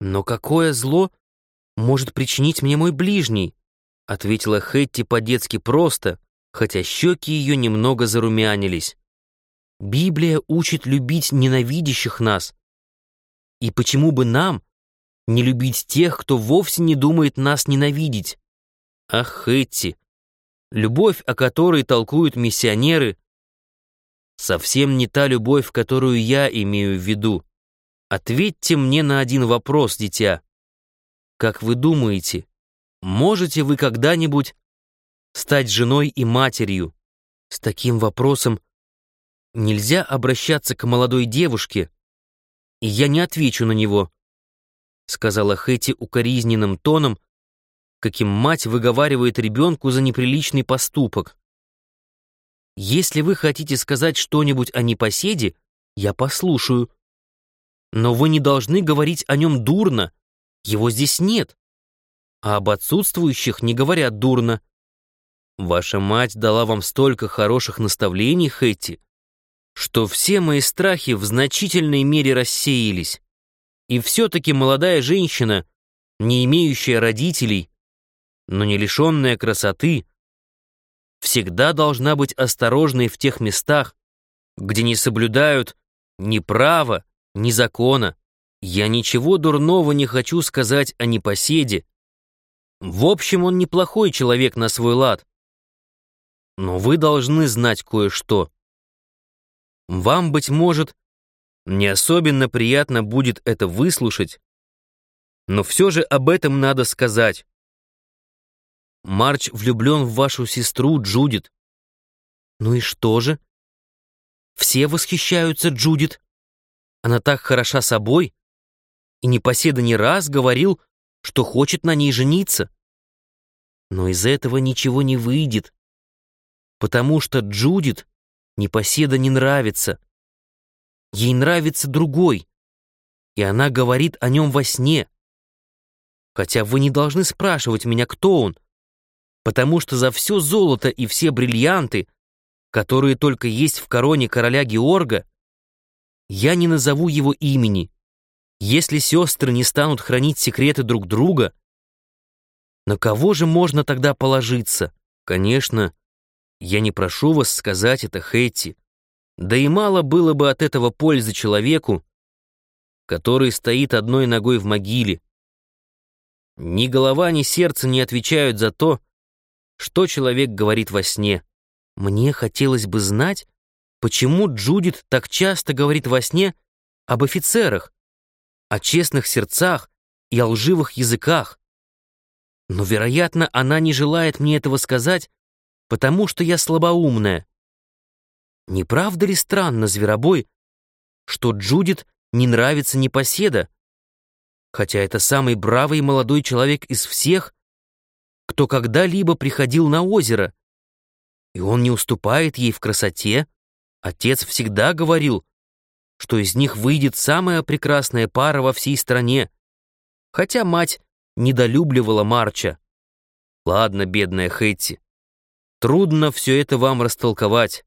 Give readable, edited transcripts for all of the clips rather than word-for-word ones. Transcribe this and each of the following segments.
«Но какое зло может причинить мне мой ближний?» — ответила Хэтти по-детски просто, хотя щеки ее немного зарумянились. «Библия учит любить ненавидящих нас. И почему бы нам не любить тех, кто вовсе не думает нас ненавидеть? Ах, Хэтти, любовь, о которой толкуют миссионеры, совсем не та любовь, которую я имею в виду. Ответьте мне на один вопрос, дитя. Как вы думаете, можете вы когда-нибудь стать женой и матерью? С таким вопросом нельзя обращаться к молодой девушке, и я не отвечу на него», — сказала Хэтти укоризненным тоном, каким мать выговаривает ребенку за неприличный поступок. «Если вы хотите сказать что-нибудь о непоседе, я послушаю. Но вы не должны говорить о нем дурно, его здесь нет, а об отсутствующих не говорят дурно. Ваша мать дала вам столько хороших наставлений, Хэтти, что все мои страхи в значительной мере рассеялись. И все-таки молодая женщина, не имеющая родителей, но не лишенная красоты, всегда должна быть осторожной в тех местах, где не соблюдают ни права, ни закона. Я ничего дурного не хочу сказать о непоседе. В общем, он неплохой человек на свой лад. Но вы должны знать кое-что. Вам, быть может, не особенно приятно будет это выслушать, но все же об этом надо сказать. Марч влюблен в вашу сестру Джудит. Ну и что же? Все восхищаются Джудит. Она так хороша собой, и непоседа не раз говорил, что хочет на ней жениться. Но из этого ничего не выйдет, потому что Джудит непоседа не нравится. Ей нравится другой, и она говорит о нем во сне. Хотя вы не должны спрашивать меня, кто он, потому что за все золото и все бриллианты, которые только есть в короне короля Георга, я не назову его имени. Если сестры не станут хранить секреты друг друга, на кого же можно тогда положиться? Конечно, я не прошу вас сказать это, Хэтти, да и мало было бы от этого пользы человеку, который стоит одной ногой в могиле. Ни голова, ни сердце не отвечают за то, что человек говорит во сне. Мне хотелось бы знать, почему Джудит так часто говорит во сне об офицерах, о честных сердцах и о лживых языках. Но, вероятно, она не желает мне этого сказать, потому что я слабоумная. Не правда ли странно, зверобой, что Джудит не нравится непоседа, хотя это самый бравый молодой человек из всех, кто когда-либо приходил на озеро, и он не уступает ей в красоте? Отец всегда говорил, что из них выйдет самая прекрасная пара во всей стране, хотя мать недолюбливала Марча. Ладно, бедная Хэтти, трудно все это вам растолковать,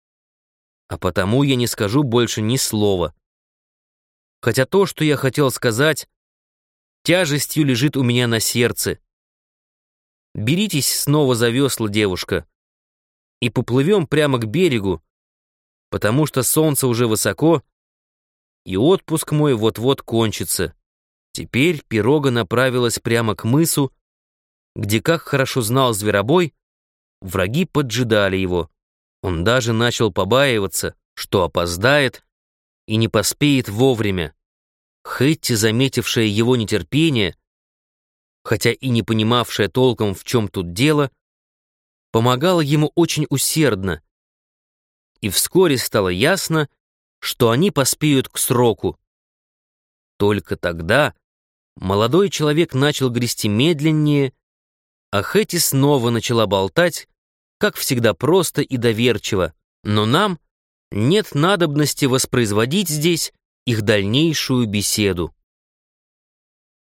а потому я не скажу больше ни слова. Хотя то, что я хотел сказать, тяжестью лежит у меня на сердце. Беритесь снова за весла, девушка, и поплывем прямо к берегу, потому что солнце уже высоко, и отпуск мой вот-вот кончится. Теперь пирога направилась прямо к мысу, где, как хорошо знал зверобой, враги поджидали его. Он даже начал побаиваться, что опоздает и не поспеет вовремя. Хэтти, заметившая его нетерпение, хотя и не понимавшая толком, в чем тут дело, помогала ему очень усердно, и вскоре стало ясно, что они поспеют к сроку. Только тогда молодой человек начал грести медленнее, а Хэтти снова начала болтать, как всегда просто и доверчиво, но нам нет надобности воспроизводить здесь их дальнейшую беседу.